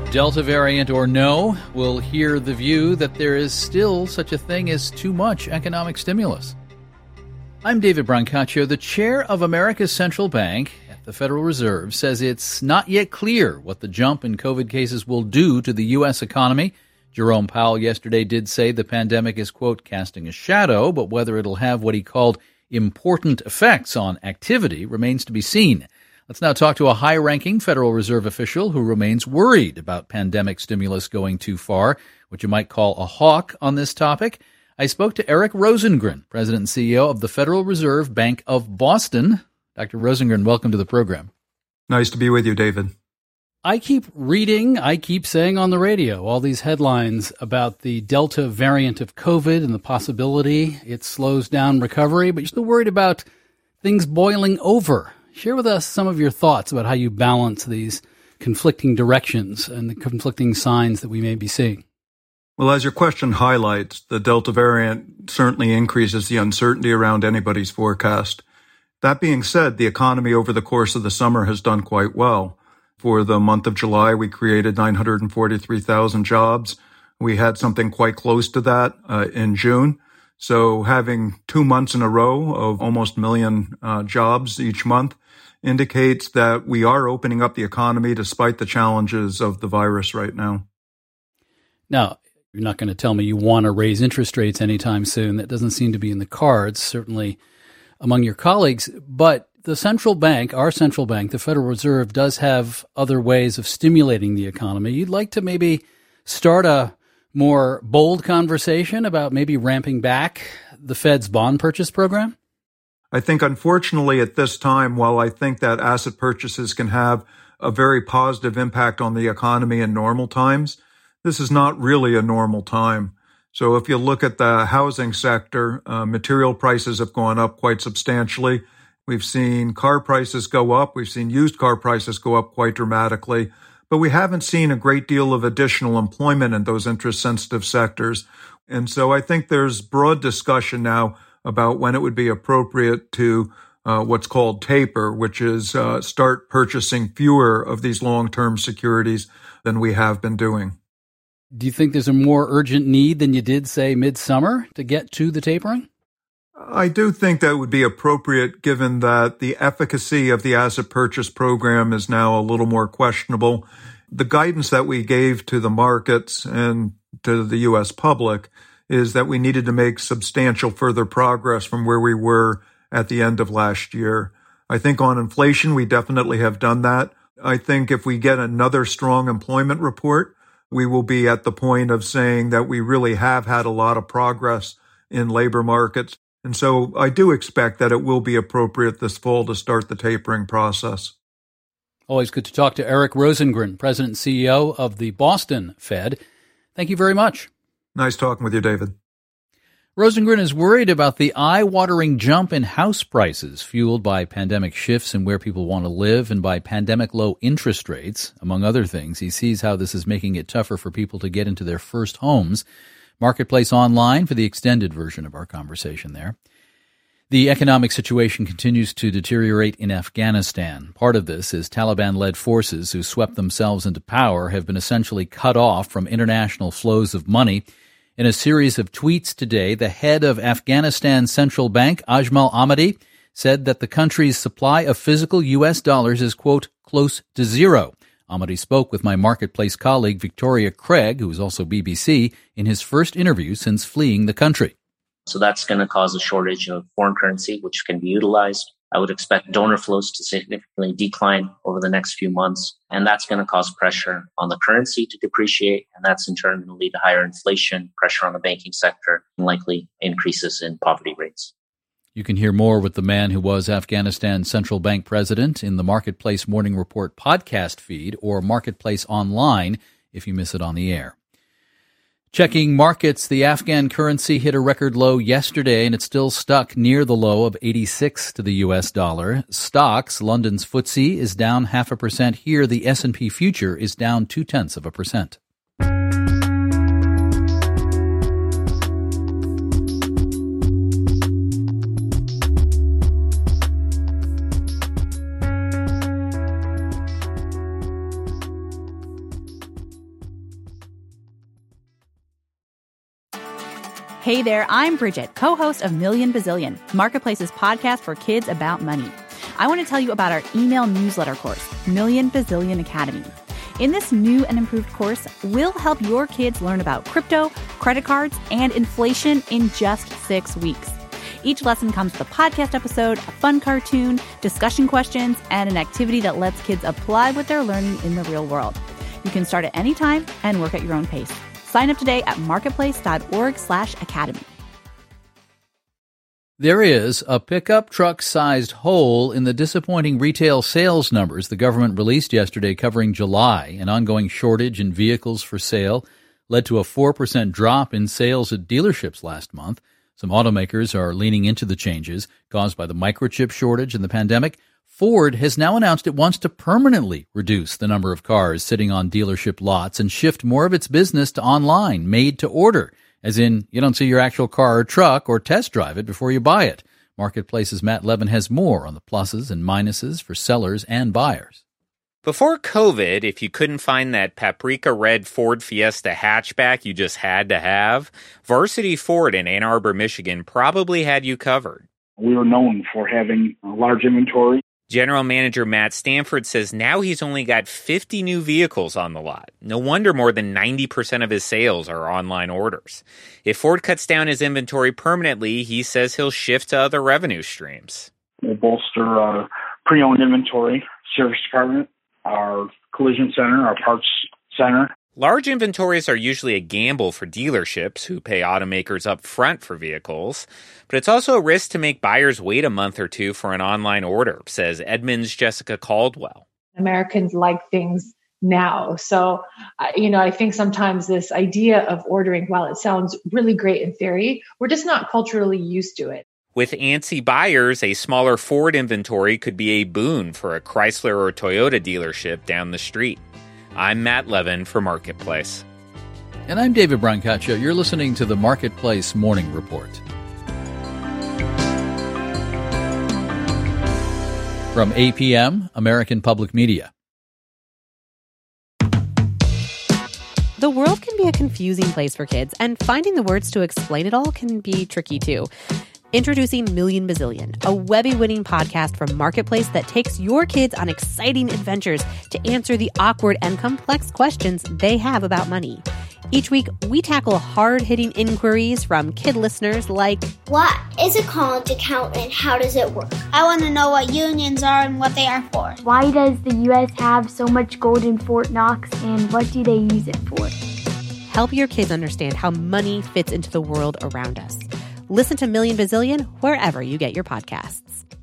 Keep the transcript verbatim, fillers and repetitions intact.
Delta variant or no, we'll hear the view that there is still such a thing as too much economic stimulus. I'm David Brancaccio. The chair of America's central bank at the Federal Reserve says it's not yet clear what the jump in COVID cases will do to the U S economy. Jerome Powell yesterday did say the pandemic is, quote, casting a shadow, but whether it'll have what he called important effects on activity remains to be seen. Let's now talk to a high-ranking Federal Reserve official who remains worried about pandemic stimulus going too far, what you might call a hawk on this topic. I spoke to Eric Rosengren, President and C E O of the Federal Reserve Bank of Boston. Doctor Rosengren, welcome to the program. Nice to be with you, David. I keep reading, I keep saying on the radio, all these headlines about the Delta variant of COVID and the possibility it slows down recovery, but you're still worried about things boiling over. Share with us some of your thoughts about how you balance these conflicting directions and the conflicting signs that we may be seeing. Well, as your question highlights, the Delta variant certainly increases the uncertainty around anybody's forecast. That being said, the economy over the course of the summer has done quite well. For the month of July, we created nine hundred forty-three thousand jobs. We had something quite close to that uh, in June. So having two months in a row of almost a million uh, jobs each month indicates that we are opening up the economy despite the challenges of the virus right now. Now, you're not going to tell me you want to raise interest rates anytime soon. That doesn't seem to be in the cards, certainly among your colleagues. But the central bank, our central bank, the Federal Reserve, does have other ways of stimulating the economy. You'd like to maybe start a more bold conversation about maybe ramping back the Fed's bond purchase program? I think, unfortunately, at this time, while I think that asset purchases can have a very positive impact on the economy in normal times, this is not really a normal time. So if you look at the housing sector, uh, material prices have gone up quite substantially. We've seen car prices go up. We've seen used car prices go up quite dramatically. But we haven't seen a great deal of additional employment in those interest-sensitive sectors. And so I think there's broad discussion now about when it would be appropriate to uh, what's called taper, which is uh, start purchasing fewer of these long-term securities than we have been doing. Do you think there's a more urgent need than you did, say, midsummer to get to the tapering? I do think that would be appropriate given that the efficacy of the asset purchase program is now a little more questionable. The guidance that we gave to the markets and to the U S public is that we needed to make substantial further progress from where we were at the end of last year. I think on inflation, we definitely have done that. I think if we get another strong employment report, we will be at the point of saying that we really have had a lot of progress in labor markets. And so I do expect that it will be appropriate this fall to start the tapering process. Always good to talk to Eric Rosengren, President and C E O of the Boston Fed. Thank you very much. Nice talking with you, David. Rosengren is worried about the eye-watering jump in house prices fueled by pandemic shifts in where people want to live and by pandemic low interest rates. Among other things, he sees how this is making it tougher for people to get into their first homes. Marketplace Online for the extended version of our conversation there. The economic situation continues to deteriorate in Afghanistan. Part of this is Taliban-led forces who swept themselves into power have been essentially cut off from international flows of money. In a series of tweets today, the head of Afghanistan's central bank, Ajmal Ahmadi, said that the country's supply of physical U S dollars is, quote, close to zero. Ahmadi spoke with my Marketplace colleague Victoria Craig, who is also B B C, in his first interview since fleeing the country. So that's going to cause a shortage of foreign currency, which can be utilized. I would expect donor flows to significantly decline over the next few months, and that's going to cause pressure on the currency to depreciate, and that's in turn going to lead to higher inflation, pressure on the banking sector, and likely increases in poverty rates. You can hear more with the man who was Afghanistan's central bank president in the Marketplace Morning Report podcast feed or Marketplace Online if you miss it on the air. Checking markets, the Afghan currency hit a record low yesterday, and it's still stuck near the low of eighty-six to the U S dollar. Stocks, London's F T S E is down half a percent here. The S and P future is down two-tenths of a percent. Hey there, I'm Bridget, co-host of Million Bazillion, Marketplace's podcast for kids about money. I want to tell you about our email newsletter course, Million Bazillion Academy. In this new and improved course, we'll help your kids learn about crypto, credit cards, and inflation in just six weeks. Each lesson comes with a podcast episode, a fun cartoon, discussion questions, and an activity that lets kids apply what they're learning in the real world. You can start at any time and work at your own pace. Sign up today at marketplace.org slash academy. There is a pickup truck-sized hole in the disappointing retail sales numbers the government released yesterday covering July. An ongoing shortage in vehicles for sale led to a four percent drop in sales at dealerships last month. Some automakers are leaning into the changes caused by the microchip shortage and the pandemic. Ford has now announced it wants to permanently reduce the number of cars sitting on dealership lots and shift more of its business to online, made to order, as in you don't see your actual car or truck or test drive it before you buy it. Marketplace's Matt Levin has more on the pluses and minuses for sellers and buyers. Before COVID, if you couldn't find that paprika red Ford Fiesta hatchback you just had to have, Varsity Ford in Ann Arbor, Michigan probably had you covered. We were known for having a large inventory. General Manager Matt Stanford says now he's only got fifty new vehicles on the lot. No wonder more than ninety percent of his sales are online orders. If Ford cuts down his inventory permanently, he says he'll shift to other revenue streams. We'll bolster our pre-owned inventory, service department, our collision center, our parts center. Large inventories are usually a gamble for dealerships who pay automakers up front for vehicles, but it's also a risk to make buyers wait a month or two for an online order, says Edmunds' Jessica Caldwell. Americans like things now. So, uh, you know, I think sometimes this idea of ordering, while it sounds really great in theory, we're just not culturally used to it. With antsy buyers, a smaller Ford inventory could be a boon for a Chrysler or Toyota dealership down the street. I'm Matt Levin for Marketplace. And I'm David Brancaccio. You're listening to the Marketplace Morning Report. From A P M, American Public Media. The world can be a confusing place for kids, and finding the words to explain it all can be tricky too. Introducing Million Bazillion, a Webby-winning podcast from Marketplace that takes your kids on exciting adventures to answer the awkward and complex questions they have about money. Each week, we tackle hard-hitting inquiries from kid listeners like, what is a college account and how does it work? I want to know what unions are and what they are for. Why does the U S have so much gold in Fort Knox and what do they use it for? Help your kids understand how money fits into the world around us. Listen to Million Bazillion wherever you get your podcasts.